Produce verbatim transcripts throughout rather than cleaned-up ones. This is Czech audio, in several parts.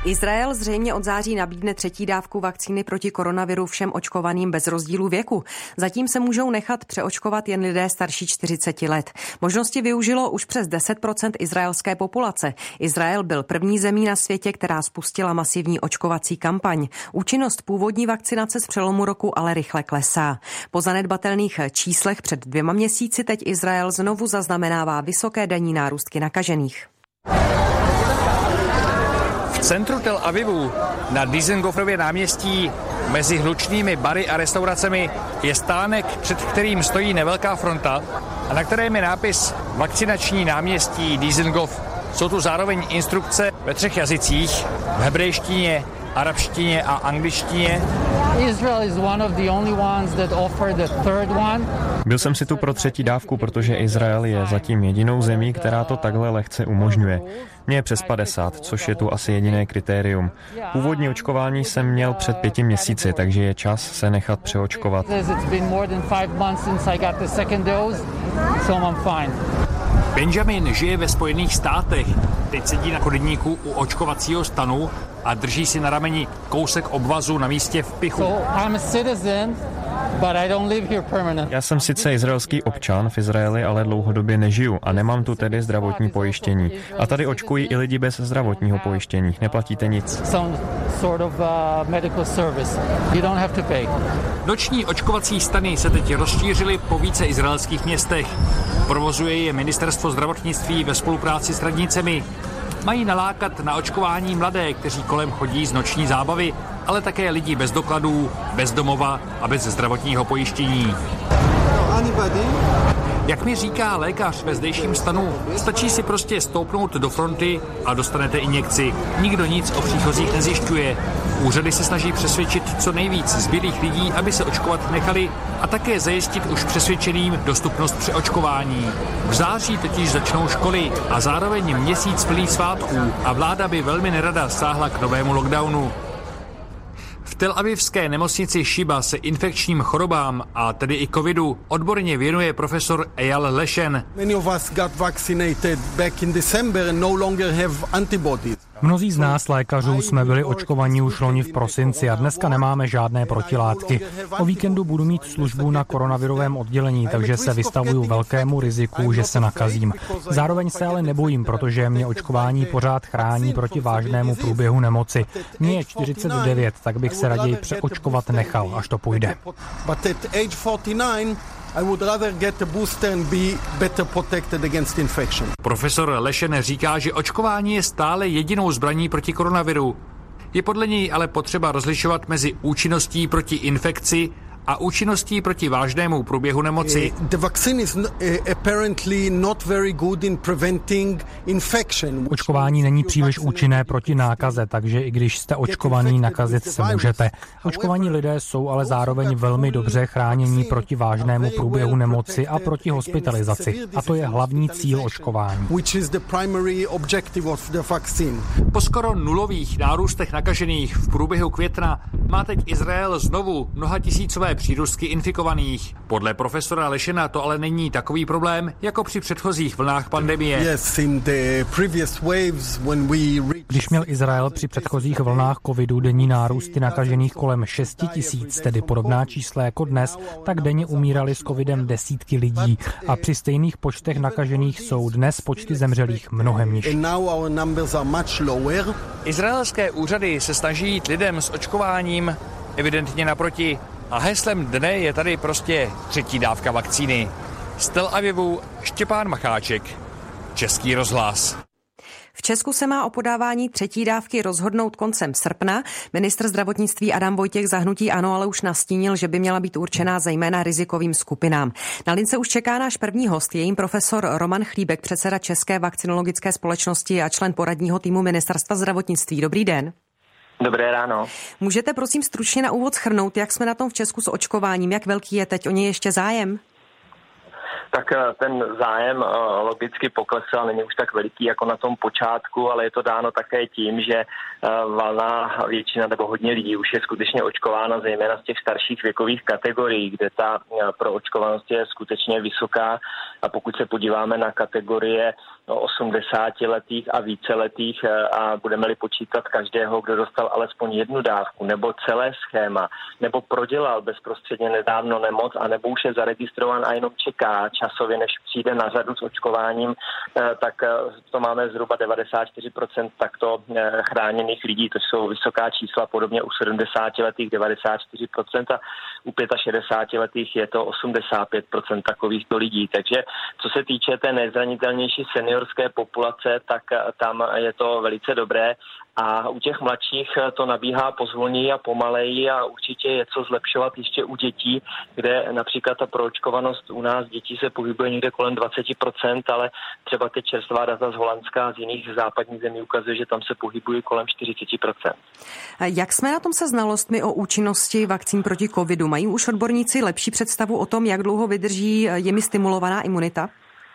Izrael zřejmě od září nabídne třetí dávku vakcíny proti koronaviru všem očkovaným bez rozdílu věku. Zatím se můžou nechat přeočkovat jen lidé starší čtyřicet let. Možnosti využilo už přes deset procent izraelské populace. Izrael byl první zemí na světě, která spustila masivní očkovací kampaň. Účinnost původní vakcinace z přelomu roku ale rychle klesá. Po zanedbatelných číslech před dvěma měsíci teď Izrael znovu zaznamenává vysoké denní nárůstky nakažených. V centru Tel Avivu na Dizengoferově náměstí mezi hlučnými bary a restauracemi je stánek, před kterým stojí nevelká fronta a na kterém je nápis Vakcinační náměstí Dizengoff. Jsou tu zároveň instrukce ve třech jazycích, v hebrejštině, arabštině a angličtině. Byl jsem si tu pro třetí dávku, protože Izrael je zatím jedinou zemí, která to takhle lehce umožňuje. Mně je přes padesát, což je tu asi jediné kritérium. Původní očkování jsem měl před pěti měsíci, takže je čas se nechat přeočkovat. Benjamin žije ve Spojených státech. Teď sedí na chodníku u očkovacího stanu a drží si na rameni kousek obvazu na místě vpichu. Já jsem sice izraelský občan v Izraeli, ale dlouhodobě nežiju a nemám tu tedy zdravotní pojištění. A tady očkují i lidi bez zdravotního pojištění. Neplatíte nic. Noční očkovací stany se teď rozšířily po více izraelských městech. Provozuje je ministerstvo zdravotnictví ve spolupráci s radnicemi. Mají nalákat na očkování mladé, kteří kolem chodí z noční zábavy, ale také lidi bez dokladů, bez domova a bez zdravotního pojištění. Jak mi říká lékař ve zdejším stanu, stačí si prostě stoupnout do fronty a dostanete injekci. Nikdo nic o příchozích nezjišťuje. Úřady se snaží přesvědčit co nejvíc zbylých lidí, aby se očkovat nechali a také zajistit už přesvědčeným dostupnost přeočkování. V září totiž začnou školy a zároveň měsíc plný svátků a vláda by velmi nerada sáhla k novému lockdownu. V Tel Avivské nemocnici Shiba se infekčním chorobám, a tedy i covidu, odborně věnuje profesor Eyal Leshen. Mnozí z nás lékařů jsme byli očkovaní už loni v prosinci a dneska nemáme žádné protilátky. O víkendu budu mít službu na koronavirovém oddělení, takže se vystavuju velkému riziku, že se nakazím. Zároveň se ale nebojím, protože mě očkování pořád chrání proti vážnému průběhu nemoci. Mně je čtyřicet devět, tak bych se raději přeočkovat nechal, až to půjde. I would rather get a booster and be better protected against infection. Profesor Leshen říká, že očkování je stále jedinou zbraní proti koronaviru. Je podle něj ale potřeba rozlišovat mezi účinností proti infekci a účinností proti vážnému průběhu nemoci. The vaccine is apparently not very good in preventing infection. Očkování není příliš účinné proti nákaze, takže i když jste očkovaný, nakazit se můžete. Očkovaní lidé jsou ale zároveň velmi dobře chránění proti vážnému průběhu nemoci a proti hospitalizaci. A to je hlavní cíl očkování. Po skoro nulových nárůstech nakažených v průběhu května má teď Izrael znovu mnohatisícové přírůstky infikovaných. Podle profesora Leshena to ale není takový problém, jako při předchozích vlnách pandemie. Když měl Izrael při předchozích vlnách covidu denní nárůsty nakažených kolem šest tisíc, tedy podobná čísla jako dnes, tak denně umírali s covidem desítky lidí a při stejných počtech nakažených jsou dnes počty zemřelých mnohem nižší. Izraelské úřady se snaží jít lidem s očkováním evidentně naproti. A heslem dne je tady prostě třetí dávka vakcíny. Z Tel Avivu Štěpán Macháček, Český rozhlas. V Česku se má o podávání třetí dávky rozhodnout koncem srpna. Ministr zdravotnictví Adam Vojtěch za hnutí ANO ale už nastínil, že by měla být určená zejména rizikovým skupinám. Na lince už čeká náš první host, je jím profesor Roman Chlíbek, předseda České vakcinologické společnosti a člen poradního týmu Ministerstva zdravotnictví. Dobrý den. Dobré ráno. Můžete prosím stručně na úvod shrnout, jak jsme na tom v Česku s očkováním, jak velký je teď o něj ještě zájem? Tak ten zájem logicky poklesl, není už tak veliký jako na tom počátku, ale je to dáno také tím, že valná většina nebo hodně lidí už je skutečně očkována, zejména z těch starších věkových kategorií, kde ta proočkovanost je skutečně vysoká. A pokud se podíváme na kategorie osmdesátiletých a víceletých a budeme-li počítat každého, kdo dostal alespoň jednu dávku nebo celé schéma, nebo prodělal bezprostředně nedávno nemoc a nebo už je zaregistrován a jenom čeká časově, než přijde na řadu s očkováním, tak to máme zhruba devadesát čtyři procent takto chráněných lidí. To jsou vysoká čísla, podobně u sedmdesátiletých devadesát čtyři procent a u šedesátiletých je to osmdesát pět procent takovýchto lidí. Takže co se týče té nejzranitelnější seniorské populace, tak tam je to velice dobré. A u těch mladších to nabíhá pozvolněji a pomaleji a určitě je co zlepšovat ještě u dětí, kde například ta proočkovanost u nás dětí se pohybuje někde kolem dvacet procent, ale třeba teď čerstvá data z Holandska a z jiných západních zemí ukazuje, že tam se pohybují kolem čtyřicet procent. Jak jsme na tom se znalostmi o účinnosti vakcín proti covidu? Mají už odborníci lepší představu o tom, jak dlouho vydrží jimi stimulovaná imunita?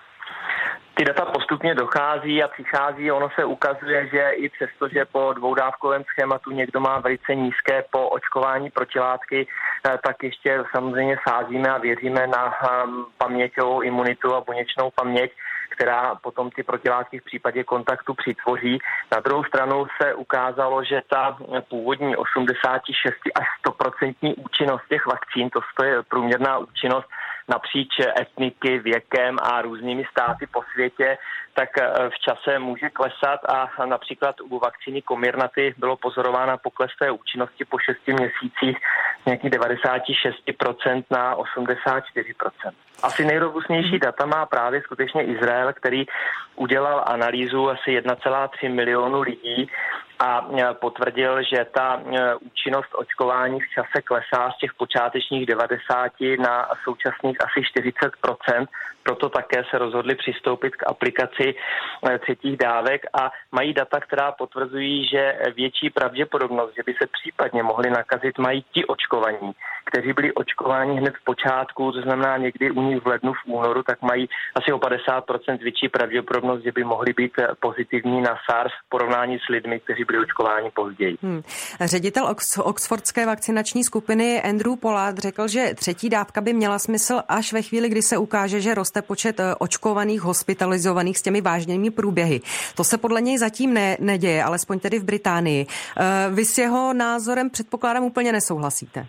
Ty data postupně dochází a přichází. Ono se ukazuje, že i přesto, že po dvoudávkovém schématu někdo má velice nízké po očkování protilátky, tak ještě samozřejmě sázíme a věříme na paměťovou imunitu a buněčnou paměť, která potom ty protilátky v případě kontaktu přitvoří. Na druhou stranu se ukázalo, že ta původní osmdesát šest až sto procent účinnost těch vakcín, to je průměrná účinnost napříč etniky, věkem a různými státy po světě, tak v čase může klesat a například u vakcíny Comirnaty bylo pozorována pokles té účinnosti po šesti měsících nějakých devadesát šest procent na osmdesát čtyři procent. Asi nejrobustnější data má právě skutečně Izrael, který udělal analýzu asi jedna celá tři milionu lidí a potvrdil, že ta účinnost očkování v čase klesá z těch počátečních devadesáti na současných asi čtyřicet procent. Proto také se rozhodli přistoupit k aplikaci třetích dávek a mají data, která potvrzují, že větší pravděpodobnost, že by se případně mohli nakazit, mají ti očkovaní, kteří byli očkováni hned v počátku, to znamená někdy u nich v lednu, v únoru, tak mají asi o padesát procent větší pravděpodobnost, že by mohli být pozitivní na SARS v porovnání s lidmi, kteří byli očkováni později. Hmm. Ředitel Ox- Oxfordské vakcinační skupiny Andrew Pollard řekl, že třetí dávka by měla smysl až ve chvíli, kdy se ukáže, že roste počet očkovaných, hospitalizovaných s těmi vážnými průběhy. To se podle něj zatím ne- neděje, alespoň tedy v Británii. Vy s jeho názorem předpokládám úplně nesouhlasíte.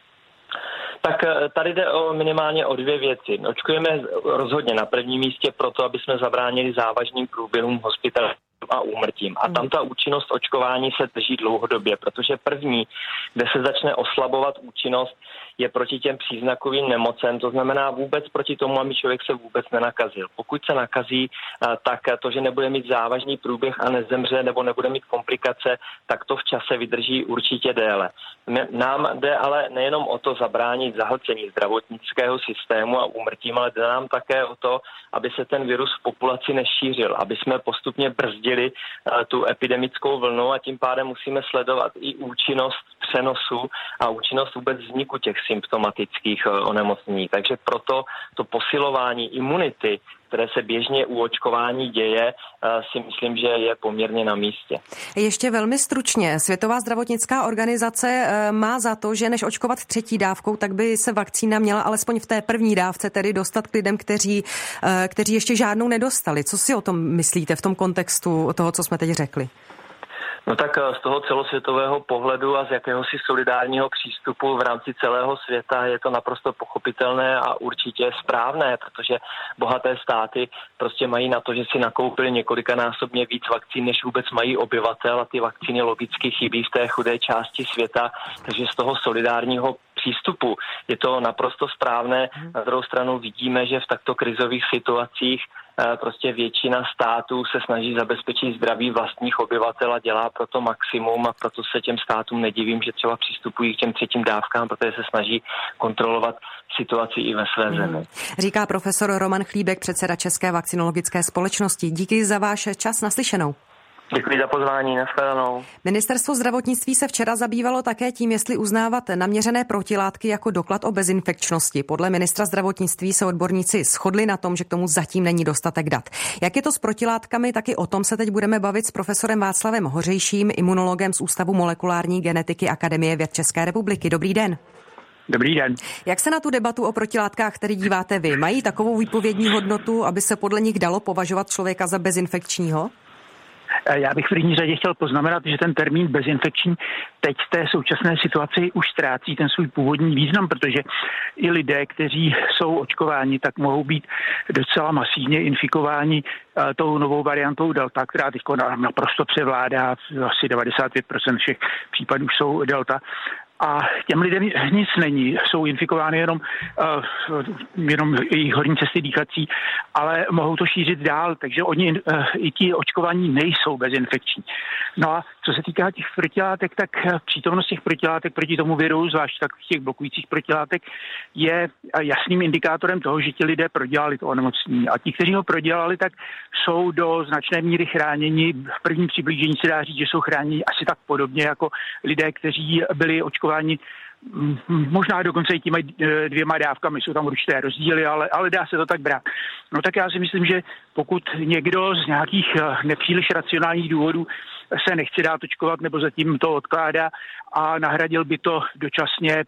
Tak tady jde o minimálně o dvě věci. Očkujeme rozhodně na prvním místě proto, aby jsme zabránili závažným průběhům hospitalizace a úmrtím. A tam ta účinnost očkování se drží dlouhodobě, protože první, kde se začne oslabovat účinnost, je proti těm příznakovým nemocem, to znamená vůbec proti tomu, aby člověk se vůbec nenakazil. Pokud se nakazí, tak to, že nebude mít závažný průběh a nezemře nebo nebude mít komplikace, tak to v čase vydrží určitě déle. Nám jde ale nejenom o to zabránit zahlcení zdravotnického systému a úmrtím, ale jde nám také o to, aby se ten virus v populaci nešířil, aby jsme postupně brzdili tu epidemickou vlnu a tím pádem musíme sledovat i účinnost přenosu a účinnost vůbec vzniku těch symptomatických onemocnění. Takže proto to posilování imunity, které se běžně u očkování děje, si myslím, že je poměrně na místě. Ještě velmi stručně. Světová zdravotnická organizace má za to, že než očkovat třetí dávkou, tak by se vakcína měla alespoň v té první dávce tedy dostat k lidem, kteří, kteří ještě žádnou nedostali. Co si o tom myslíte v tom kontextu toho, co jsme teď řekli? No tak z toho celosvětového pohledu a z jakéhosi solidárního přístupu v rámci celého světa je to naprosto pochopitelné a určitě správné, protože bohaté státy prostě mají na to, že si nakoupili několikanásobně víc vakcín, než vůbec mají obyvatel a ty vakcíny logicky chybí v té chudé části světa, takže z toho solidárního přístupu je to naprosto správné. Na druhou stranu vidíme, že v takto krizových situacích prostě většina států se snaží zabezpečit zdraví vlastních obyvatel a dělá proto maximum a proto se těm státům nedivím, že třeba přistupují k těm třetím dávkám, protože se snaží kontrolovat situaci i ve své zemi. Hmm. Říká profesor Roman Chlíbek, předseda České vakcinologické společnosti. Díky za váš čas, naslyšenou. Děkuji za pozvání, nashledanou. Ministerstvo zdravotnictví se včera zabývalo také tím, jestli uznávat naměřené protilátky jako doklad o bezinfekčnosti. Podle ministra zdravotnictví se odborníci shodli na tom, že k tomu zatím není dostatek dat. Jak je to s protilátkami, taky o tom se teď budeme bavit s profesorem Václavem Hořejším, imunologem z Ústavu molekulární genetiky Akademie věd České republiky. Dobrý den. Dobrý den. Jak se na tu debatu o protilátkách tedy díváte vy? Mají takovou výpovědní hodnotu, aby se podle nich dalo považovat člověka za bezinfekčního? Já bych v první řadě chtěl poznamenat, že ten termín bezinfekční teď v té současné situaci už ztrácí ten svůj původní význam, protože i lidé, kteří jsou očkováni, tak mohou být docela masivně infikováni tou novou variantou Delta, která teď naprosto převládá, asi devadesát pět procent všech případů jsou Delta. A těm lidem nic není, jsou infikovány jenom, uh, jenom jejich horní cesty dýchací, ale mohou to šířit dál, takže oni uh, i ti očkovaní nejsou bezinfekční. No a co se týká těch protilátek, tak přítomnost těch protilátek proti tomu viru, zvlášť tak těch blokujících protilátek, je jasným indikátorem toho, že ti lidé prodělali to onemocnění. A ti, kteří ho prodělali, tak jsou do značné míry chráněni. V prvním přiblížení se dá říct, že jsou chráněni asi tak podobně jako lidé, kteří byli očkováni možná dokonce i těmi dvěma dávkami, jsou tam určité rozdíly, ale, ale dá se to tak brát. No tak já si myslím, že pokud někdo z nějakých nepříliš racionálních důvodů se nechce dát očkovat nebo zatím to odkládá a nahradil by to dočasně,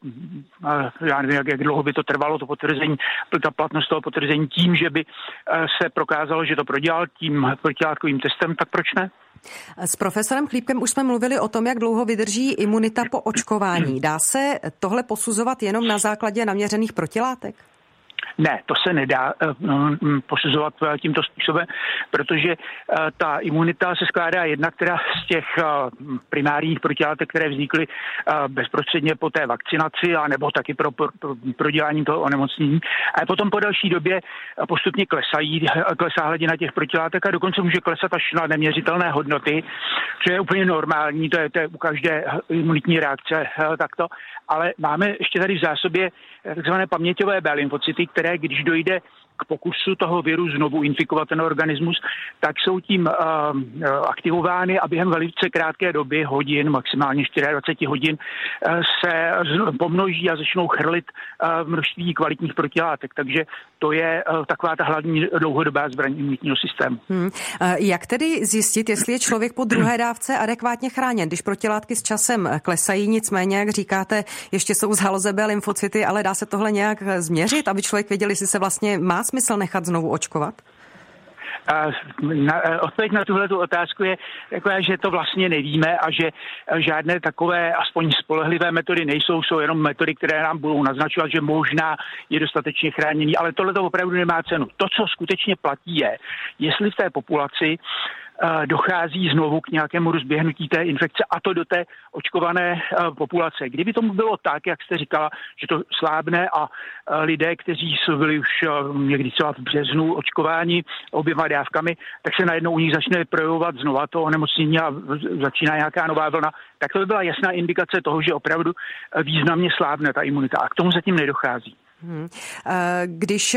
já nevím, jak, jak dlouho by to trvalo, to potvrzení, ta platnost toho potvrzení tím, že by se prokázalo, že to prodělal tím protilátkovým testem, tak proč ne? S profesorem Chlípkem už jsme mluvili o tom, jak dlouho vydrží imunita po očkování. Dá se tohle posuzovat jenom na základě naměřených protilátek? Ne, to se nedá uh, posuzovat tímto způsobem, protože uh, ta imunita se skládá jedna, která z těch uh, primárních protilátek, které vznikly uh, bezprostředně po té vakcinaci, anebo taky pro, pro, pro prodělání toho onemocnění. A potom po další době uh, postupně klesají, klesá hladina těch protilátek a dokonce může klesat až na neměřitelné hodnoty, což je úplně normální, to je, to je u každé imunitní reakce uh, takto. Ale máme ještě tady v zásobě takzvané paměťové B lymfocyty, které když dojde k pokusu toho viru znovu infikovat ten organismus, tak jsou tím uh, aktivovány a během velice krátké doby, hodin, maximálně dvacet čtyři hodin, uh, se pomnoží a začnou chrlit uh, množství kvalitních protilátek. Takže to je uh, taková ta hlavní dlouhodobá zbraň imunitního systému. Hmm. Uh, jak tedy zjistit, jestli je člověk po druhé dávce adekvátně chráněn, když protilátky s časem klesají, nicméně, jak říkáte, ještě jsou z haloze B lymfocyty, ale dá se tohle nějak změřit, aby člověk věděl, jestli se vlastně má smysl nechat znovu očkovat? Na, odpověď na tuhletu otázku je taková, že to vlastně nevíme a že žádné takové aspoň spolehlivé metody nejsou, jsou jenom metody, které nám budou naznačovat, že možná je dostatečně chráněný, ale tohle to opravdu nemá cenu. To, co skutečně platí, je, jestli v té populaci dochází znovu k nějakému rozběhnutí té infekce a to do té očkované populace. Kdyby tomu bylo tak, jak jste říkala, že to slábne a lidé, kteří jsou byli už někdy třeba v březnu očkováni oběma dávkami, tak se najednou u nich začne projevovat znova to onemocnění a začíná nějaká nová vlna, tak to by byla jasná indikace toho, že opravdu významně slábne ta imunita a k tomu zatím nedochází. Hmm. Když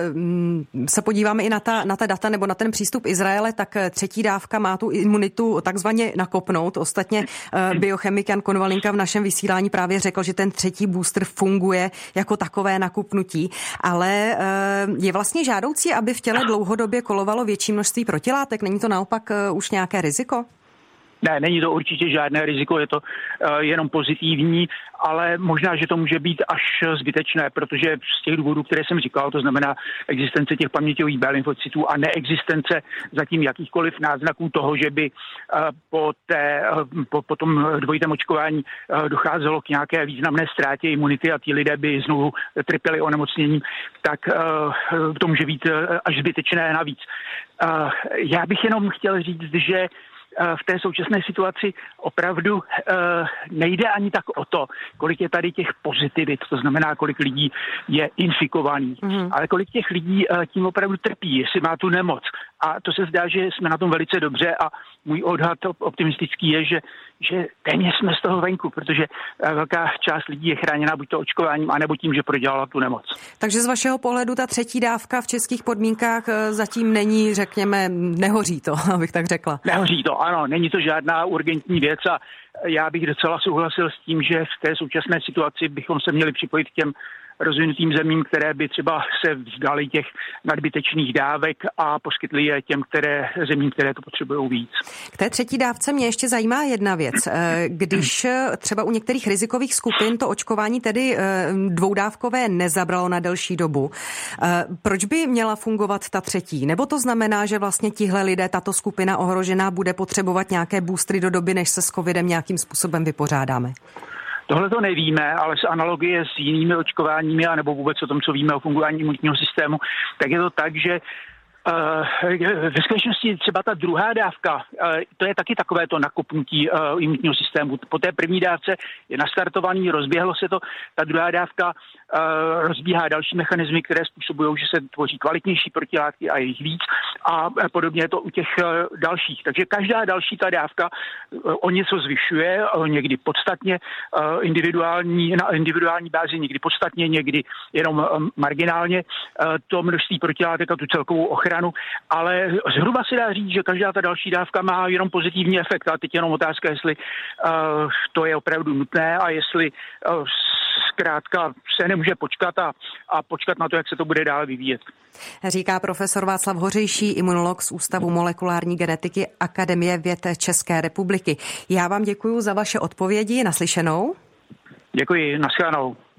se podíváme i na ta, na ta data nebo na ten přístup Izraele, tak třetí dávka má tu imunitu takzvaně nakopnout. Ostatně biochemik Jan Konvalinka v našem vysílání právě řekl, že ten třetí booster funguje jako takové nakupnutí. Ale je vlastně žádoucí, aby v těle dlouhodobě kolovalo větší množství protilátek? Není to naopak už nějaké riziko? Ne, není to určitě žádné riziko, je to uh, jenom pozitivní, ale možná, že to může být až zbytečné, protože z těch důvodů, které jsem říkal, to znamená existence těch paměťových B lymfocytů a neexistence zatím jakýchkoliv náznaků toho, že by uh, po, té, uh, po, po tom dvojitém očkování uh, docházelo k nějaké významné ztrátě imunity a ti lidé by znovu trpěli onemocněním, tak uh, to může být uh, až zbytečné navíc. Uh, já bych jenom chtěl říct, že v té současné situaci opravdu uh, nejde ani tak o to, kolik je tady těch pozitivit, to znamená, kolik lidí je infikovaných, mm. ale kolik těch lidí uh, tím opravdu trpí, jestli má tu nemoc. A to se zdá, že jsme na tom velice dobře a můj odhad optimistický je, že, že téměř jsme z toho venku, protože velká část lidí je chráněna buď to očkováním, anebo tím, že prodělala tu nemoc. Takže z vašeho pohledu ta třetí dávka v českých podmínkách zatím není, řekněme, nehoří to, abych tak řekla. Nehoří to, ano, není to žádná urgentní věc a já bych docela souhlasil s tím, že v té současné situaci bychom se měli připojit k těm rozvinutým zemím, které by třeba se vzdali těch nadbytečných dávek a poskytli je těm, které zemím, které to potřebují víc. K té třetí dávce mě ještě zajímá jedna věc. Když třeba u některých rizikových skupin to očkování tedy dvoudávkové nezabralo na delší dobu, proč by měla fungovat ta třetí? Nebo to znamená, že vlastně tihle lidé, tato skupina ohrožená, bude potřebovat nějaké boostry do doby, než se s covidem nějakým způsobem vypořádáme? Tohle to nevíme, ale z analogie s jinými očkováními, anebo vůbec o tom, co víme o fungování imunitního systému, tak je to tak, že Uh, ve skutečnosti třeba ta druhá dávka, uh, to je taky takové to nakopnutí uh, imunitního systému. Po té první dávce je nastartovaný, rozběhlo se to, ta druhá dávka uh, rozbíhá další mechanismy, které způsobují, že se tvoří kvalitnější protilátky a jejich víc a podobně je to u těch uh, dalších. Takže každá další ta dávka uh, o něco zvyšuje, uh, někdy podstatně uh, individuální, na individuální bázi, někdy podstatně, někdy jenom uh, marginálně uh, to množství protilátek a tu celkovou ochranu. Ale zhruba se dá říct, že každá ta další dávka má jenom pozitivní efekt a teď jenom otázka, jestli uh, to je opravdu nutné a jestli uh, zkrátka se nemůže počkat a, a počkat na to, jak se to bude dále vyvíjet. Říká profesor Václav Hořejší, imunolog z Ústavu molekulární genetiky Akademie věd České republiky. Já vám děkuji za vaše odpovědi, naslyšenou. Děkuji, nashledanou.